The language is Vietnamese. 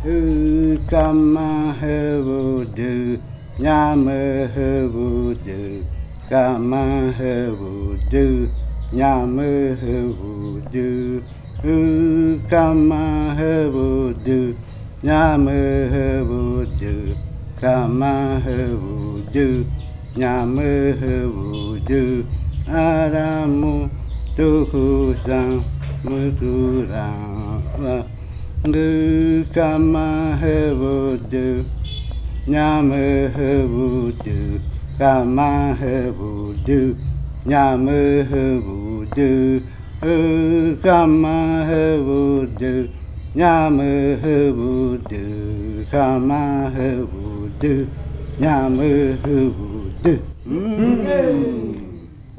Kama Hevudu, Nyama Hevudu, Kama Hevudu, Nyama Hevudu, Kama Hevudu, Nyama Hevudu, Kama Hevudu, Nyama Hevudu, Aramu Tuhusan Muturang. Kama Hevudu, Nyama Hevudu, Kama Hevudu, Nyama Hevudu, Kama Hevudu, Nyama Hevudu, Kama Hevudu, Nyama Hevudu.